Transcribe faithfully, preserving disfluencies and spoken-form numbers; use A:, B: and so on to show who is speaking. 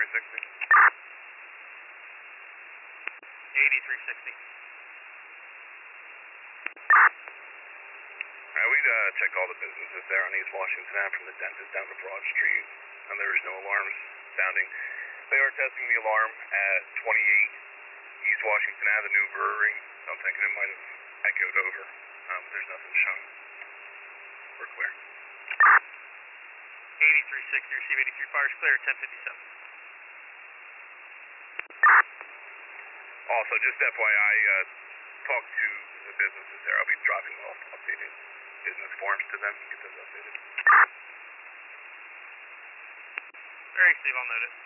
A: eighty-three sixty.
B: eighty-three sixty.
A: Alright, we uh, checked all the businesses there on East Washington Ave from the dentist down to Broad Street, and there was no alarms sounding. They are testing the alarm at twenty-eight East Washington Avenue Brewery. So I'm thinking it might have echoed over. Um, there's nothing shown. We're clear.
B: eighty-three sixty, receive eighty-three, fires clear, ten fifty-seven.
A: Also, just F Y I, uh, talk to the businesses there. I'll be dropping off updated business forms to them. Get those updated.
B: Very Steve, I'll note it.